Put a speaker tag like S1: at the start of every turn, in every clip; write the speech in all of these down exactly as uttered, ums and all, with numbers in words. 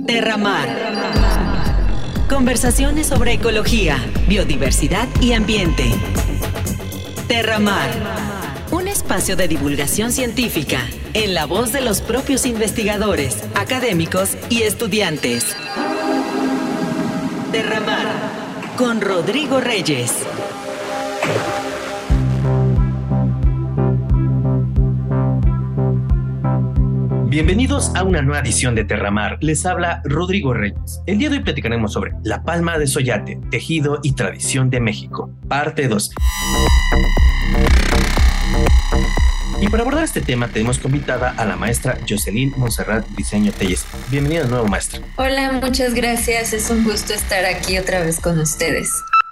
S1: Terramar. Conversaciones sobre ecología, biodiversidad y ambiente. Terramar. Un espacio de divulgación científica en la voz de los propios investigadores, académicos y estudiantes. Terramar con Rodrigo Reyes.
S2: Bienvenidos a una nueva edición de Terramar. Les habla Rodrigo Reyes. El día de hoy platicaremos sobre la palma de Soyate, tejido y tradición de México, parte dos. Y para abordar este tema tenemos como invitada a la maestra Jocelyn Montserrat Briceño Telles. Bienvenida de nuevo, maestra.
S3: Hola, muchas gracias. Es un gusto estar aquí otra vez con ustedes.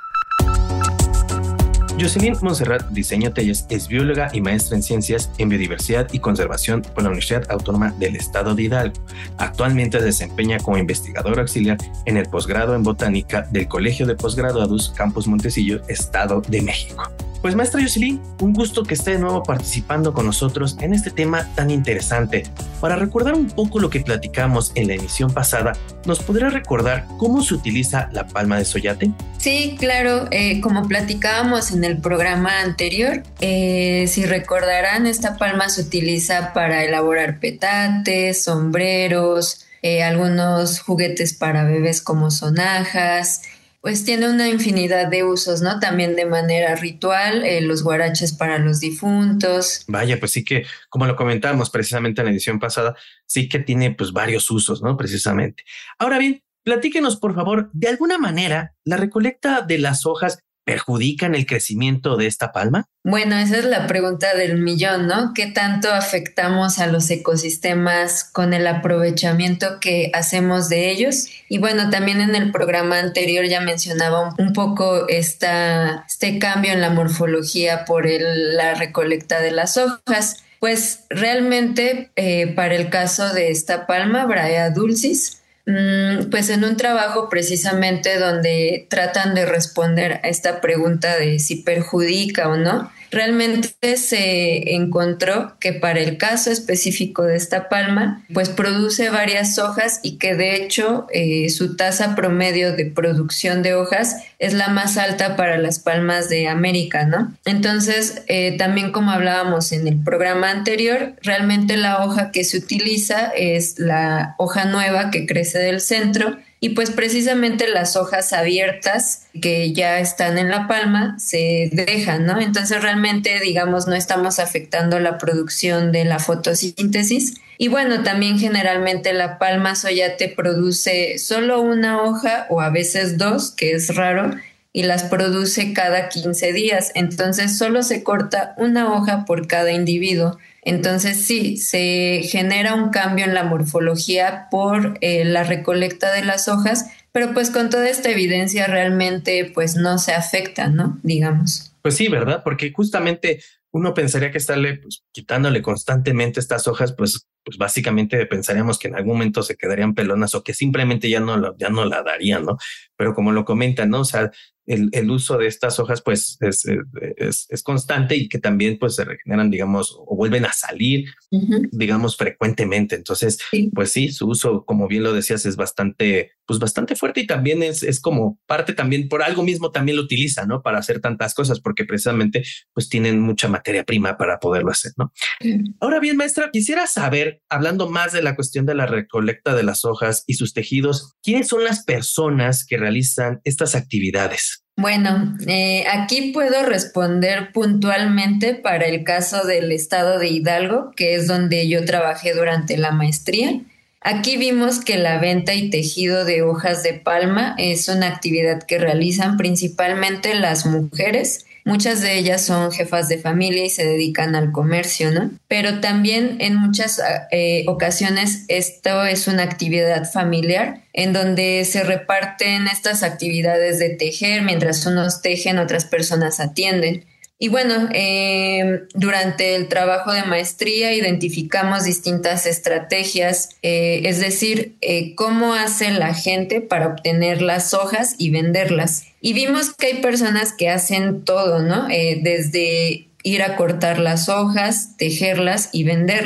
S2: Jocelyn Montserrat Briceño Telles es bióloga y maestra en Ciencias en Biodiversidad y Conservación por la Universidad Autónoma del Estado de Hidalgo. Actualmente se desempeña como investigadora auxiliar en el posgrado en Botánica del Colegio de Posgraduados Campus Montecillo, Estado de México. Pues maestra Jocelyn, un gusto que esté de nuevo participando con nosotros en este tema tan interesante. Para recordar un poco lo que platicamos en la emisión pasada, ¿nos podrá recordar cómo se utiliza la palma de Soyate?
S3: Sí, claro, eh, como platicábamos en el programa anterior, eh, si recordarán, esta palma se utiliza para elaborar petates, sombreros, eh, algunos juguetes para bebés como sonajas. Pues tiene una infinidad de usos, ¿no? También de manera ritual, eh, los guaraches para los difuntos.
S2: Vaya, pues sí que, como lo comentábamos precisamente en la edición pasada, sí que tiene pues varios usos, ¿no? Precisamente. Ahora bien, platíquenos, por favor, de alguna manera, ¿la recolecta de las hojas perjudica en el crecimiento de esta palma?
S3: Bueno, esa es la pregunta del millón, ¿no? ¿Qué tanto afectamos a los ecosistemas con el aprovechamiento que hacemos de ellos? Y bueno, también en el programa anterior ya mencionaba un poco esta, este cambio en la morfología por el, la recolecta de las hojas. Pues realmente eh, para el caso de esta palma, Brahea dulcis, pues en un trabajo precisamente donde tratan de responder a esta pregunta de si perjudica o no, realmente se encontró que para el caso específico de esta palma, pues produce varias hojas y que de hecho eh, su tasa promedio de producción de hojas es la más alta para las palmas de América, ¿no? Entonces, eh, también como hablábamos en el programa anterior, realmente la hoja que se utiliza es la hoja nueva que crece del centro. Y pues precisamente las hojas abiertas que ya están en la palma se dejan, ¿no? Entonces realmente, digamos, no estamos afectando la producción de la fotosíntesis. Y bueno, también generalmente la palma Soyate produce solo una hoja o a veces dos, que es raro, y las produce cada quince días. Entonces solo se corta una hoja por cada individuo. Entonces sí, se genera un cambio en la morfología por eh, la recolecta de las hojas, pero pues con toda esta evidencia realmente pues no se afecta, ¿no? Digamos.
S2: Pues sí, ¿verdad? Porque justamente uno pensaría que estarle pues, quitándole constantemente estas hojas, pues, pues básicamente pensaríamos que en algún momento se quedarían pelonas o que simplemente ya no, lo, ya no la darían, ¿no? Pero como lo comentan, ¿no? O sea, el, el uso de estas hojas pues es, es, es constante y que también pues se regeneran, digamos, o vuelven a salir, uh-huh. digamos, frecuentemente. Entonces, sí. pues sí, su uso, como bien lo decías, es bastante, pues bastante fuerte y también es, es como parte también, por algo mismo también lo utiliza, ¿no? Para hacer tantas cosas, porque precisamente pues tienen mucha materia prima para poderlo hacer, ¿no? Uh-huh. Ahora bien, maestra, quisiera saber, hablando más de la cuestión de la recolecta de las hojas y sus tejidos, ¿quiénes son las personas que realizan estas actividades?
S3: Bueno, eh, aquí puedo responder puntualmente para el caso del estado de Hidalgo, que es donde yo trabajé durante la maestría. Aquí vimos que la venta y tejido de hojas de palma es una actividad que realizan principalmente las mujeres. Muchas de ellas son jefas de familia y se dedican al comercio, ¿no? Pero también en muchas eh, ocasiones esto es una actividad familiar en donde se reparten estas actividades de tejer, mientras unos tejen, otras personas atienden. Y bueno, eh, durante el trabajo de maestría identificamos distintas estrategias, eh, es decir, eh, cómo hace la gente para obtener las hojas y venderlas. Y vimos que hay personas que hacen todo, ¿no? Eh, desde ir a cortar las hojas, tejerlas y venderlas.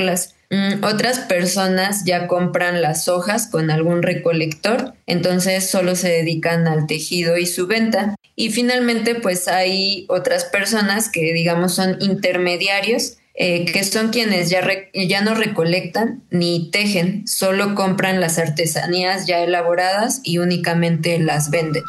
S3: Mm, otras personas ya compran las hojas con algún recolector, entonces solo se dedican al tejido y su venta. Y finalmente, pues hay otras personas que digamos son intermediarios, eh, que son quienes ya, re- ya no recolectan ni tejen, solo compran las artesanías ya elaboradas y únicamente las venden.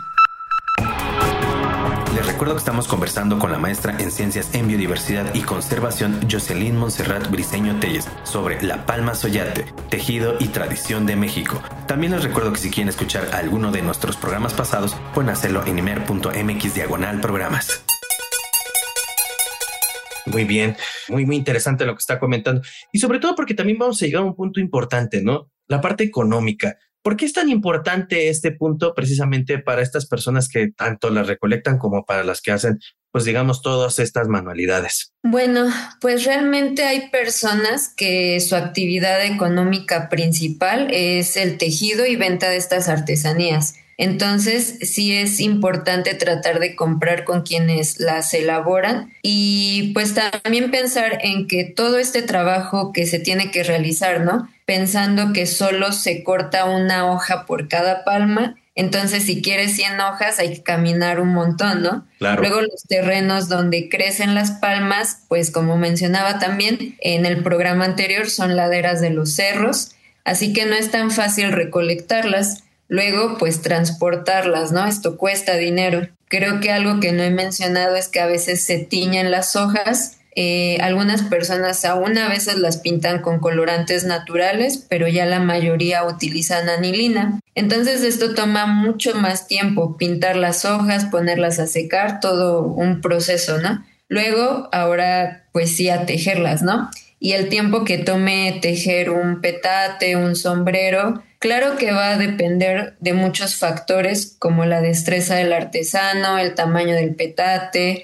S4: Les recuerdo que estamos conversando con la maestra en Ciencias en Biodiversidad y Conservación, Jocelyn Montserrat Briceño Telles, sobre la palma soyate, tejido y tradición de México. También les recuerdo que si quieren escuchar alguno de nuestros programas pasados, pueden hacerlo en imer punto mx diagonal programas.
S2: Muy bien, muy, muy interesante lo que está comentando. Y sobre todo porque también vamos a llegar a un punto importante, ¿no? La parte económica. ¿Por qué es tan importante este punto precisamente para estas personas que tanto las recolectan como para las que hacen, pues digamos, todas estas manualidades?
S3: Bueno, pues realmente hay personas que su actividad económica principal es el tejido y venta de estas artesanías. Entonces, sí es importante tratar de comprar con quienes las elaboran y pues también pensar en que todo este trabajo que se tiene que realizar, ¿no? Pensando que solo se corta una hoja por cada palma, entonces si quieres cien hojas hay que caminar un montón, ¿no?
S2: Claro.
S3: Luego los terrenos donde crecen las palmas, pues como mencionaba también en el programa anterior, son laderas de los cerros, así que no es tan fácil recolectarlas. Luego, pues transportarlas, ¿no? Esto cuesta dinero. Creo que algo que no he mencionado es que a veces se tiñen las hojas. Eh, algunas personas aún a veces las pintan con colorantes naturales, pero ya la mayoría utilizan anilina. Entonces esto toma mucho más tiempo, pintar las hojas, ponerlas a secar, todo un proceso, ¿no? Luego, ahora pues sí a tejerlas, ¿no? Y el tiempo que tome tejer un petate, un sombrero, claro que va a depender de muchos factores como la destreza del artesano, el tamaño del petate,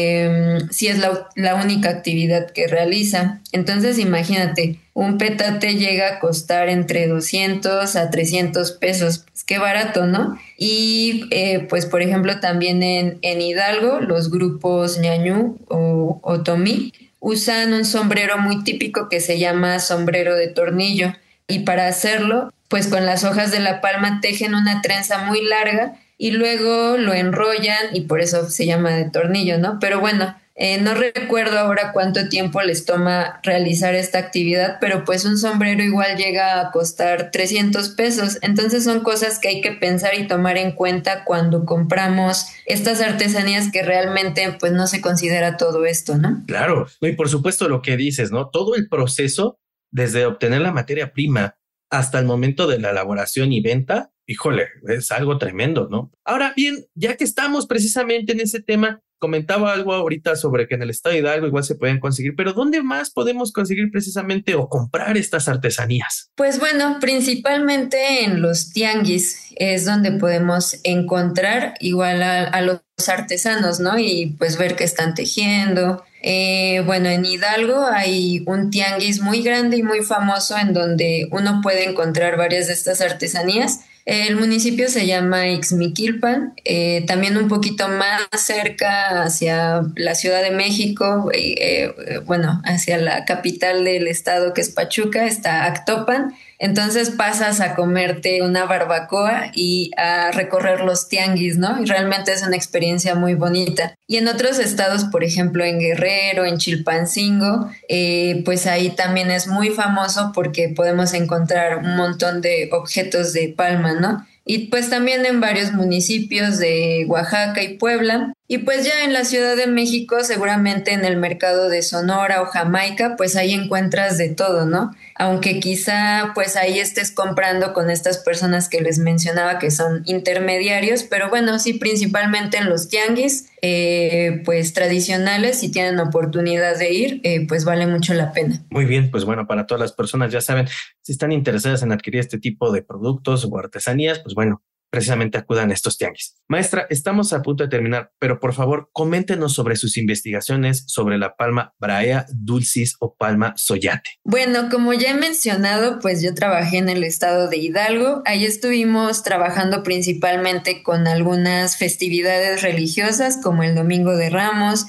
S3: eh, si es la, la única actividad que realiza. Entonces imagínate, un petate llega a costar entre doscientos a trescientos pesos. Pues qué barato, ¿no? Y eh, pues por ejemplo también en, en Hidalgo, los grupos ñañú o otomí usan un sombrero muy típico que se llama sombrero de tornillo. Y para hacerlo, pues con las hojas de la palma tejen una trenza muy larga y luego lo enrollan y por eso se llama de tornillo, ¿no? Pero bueno, eh, no recuerdo ahora cuánto tiempo les toma realizar esta actividad, pero pues un sombrero igual llega a costar trescientos pesos. Entonces son cosas que hay que pensar y tomar en cuenta cuando compramos estas artesanías que realmente pues no se considera todo esto, ¿no?
S2: Claro, y por supuesto lo que dices, ¿no? Todo el proceso desde obtener la materia prima hasta el momento de la elaboración y venta, híjole, es algo tremendo, ¿no? Ahora bien, ya que estamos precisamente en ese tema, comentaba algo ahorita sobre que en el estado de Hidalgo igual se pueden conseguir, pero ¿dónde más podemos conseguir precisamente o comprar estas artesanías?
S3: Pues bueno, principalmente en los tianguis es donde podemos encontrar igual a, a los artesanos, ¿no? Y pues ver qué están tejiendo. Eh, bueno, en Hidalgo hay un tianguis muy grande y muy famoso en donde uno puede encontrar varias de estas artesanías. El municipio se llama Ixmiquilpan, eh, también un poquito más cerca hacia la Ciudad de México, eh, eh, bueno, hacia la capital del estado que es Pachuca, está Actopan. Entonces pasas a comerte una barbacoa y a recorrer los tianguis, ¿no? Y realmente es una experiencia muy bonita. Y en otros estados, por ejemplo, en Guerrero, en Chilpancingo, eh, pues ahí también es muy famoso porque podemos encontrar un montón de objetos de palma, ¿no? Y pues también en varios municipios de Oaxaca y Puebla. Y pues ya en la Ciudad de México, seguramente en el mercado de Sonora o Jamaica, pues ahí encuentras de todo, ¿no? Aunque quizá pues ahí estés comprando con estas personas que les mencionaba que son intermediarios, pero bueno, sí, principalmente en los tianguis, eh, pues tradicionales, si tienen oportunidad de ir, eh, pues vale mucho la pena.
S2: Muy bien, pues bueno, para todas las personas, ya saben, si están interesadas en adquirir este tipo de productos o artesanías, pues bueno, precisamente acudan a estos tianguis. Maestra, estamos a punto de terminar, pero por favor, coméntenos sobre sus investigaciones sobre la palma Brahea dulcis o palma soyate.
S3: Bueno, como ya he mencionado, pues yo trabajé en el estado de Hidalgo. Ahí estuvimos trabajando principalmente con algunas festividades religiosas como el Domingo de Ramos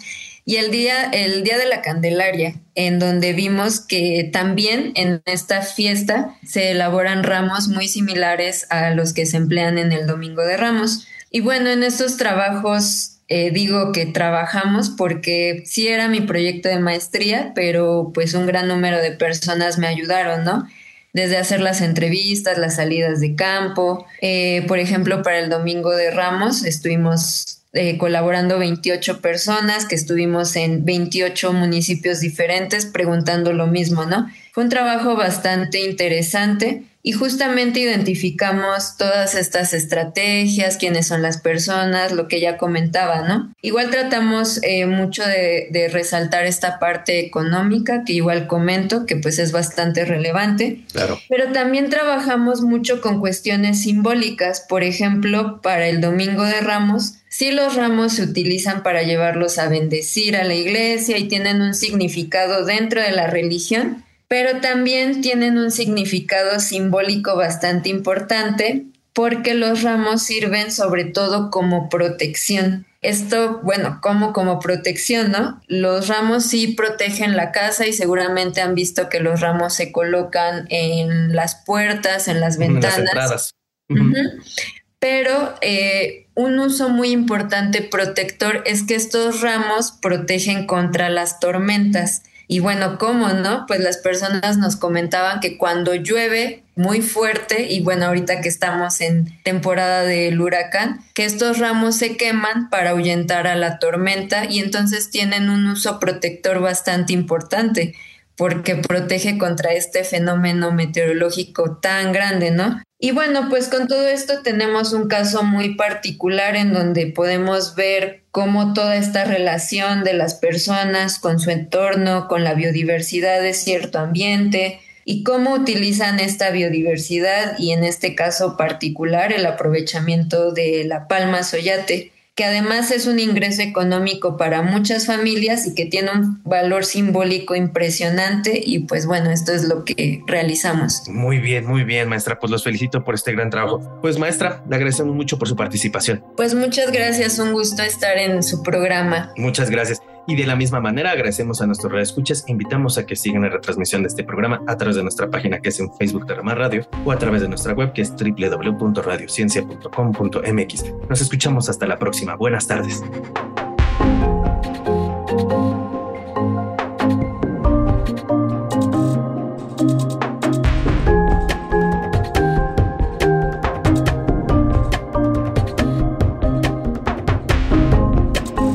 S3: Y el día, el día de la Candelaria, en donde vimos que también en esta fiesta se elaboran ramos muy similares a los que se emplean en el Domingo de Ramos. Y bueno, en estos trabajos eh, digo que trabajamos porque sí era mi proyecto de maestría, pero pues un gran número de personas me ayudaron, ¿no? Desde hacer las entrevistas, las salidas de campo. Eh, por ejemplo, para el Domingo de Ramos estuvimos Eh, colaborando veintiocho personas que estuvimos en veintiocho municipios diferentes preguntando lo mismo, ¿no? Fue un trabajo bastante interesante y justamente identificamos todas estas estrategias, quiénes son las personas, lo que ya comentaba, ¿no? Igual tratamos eh, mucho de, de resaltar esta parte económica que igual comento, que pues es bastante relevante.
S2: Claro.
S3: Pero también trabajamos mucho con cuestiones simbólicas. Por ejemplo, para el Domingo de Ramos, sí, los ramos se utilizan para llevarlos a bendecir a la iglesia y tienen un significado dentro de la religión, pero también tienen un significado simbólico bastante importante porque los ramos sirven sobre todo como protección. Esto, bueno, como como protección, ¿no? Los ramos sí protegen la casa y seguramente han visto que los ramos se colocan en las puertas, en las ventanas.
S2: En las entradas.
S3: Uh-huh. Pero eh, un uso muy importante protector es que estos ramos protegen contra las tormentas. Y bueno, ¿cómo no? Pues las personas nos comentaban que cuando llueve muy fuerte, y bueno, ahorita que estamos en temporada del huracán, que estos ramos se queman para ahuyentar a la tormenta y entonces tienen un uso protector bastante importante porque protege contra este fenómeno meteorológico tan grande, ¿no? Y bueno, pues con todo esto tenemos un caso muy particular en donde podemos ver cómo toda esta relación de las personas con su entorno, con la biodiversidad de cierto ambiente y cómo utilizan esta biodiversidad y en este caso particular el aprovechamiento de la palma soyate, que además es un ingreso económico para muchas familias y que tiene un valor simbólico impresionante y pues bueno, esto es lo que realizamos.
S2: Muy bien, muy bien, maestra, pues los felicito por este gran trabajo. Pues maestra, le agradecemos mucho por su participación.
S3: Pues muchas gracias, un gusto estar en su programa.
S2: Muchas gracias. Y de la misma manera agradecemos a nuestros radioescuchas, invitamos a que sigan la retransmisión de este programa a través de nuestra página que es en Facebook de Rama Radio o a través de nuestra web que es doble u doble u doble u punto radio ciencia punto com punto m x. Nos escuchamos hasta la próxima. Buenas tardes.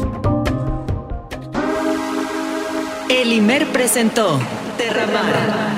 S1: El I M E R presentó Terramar,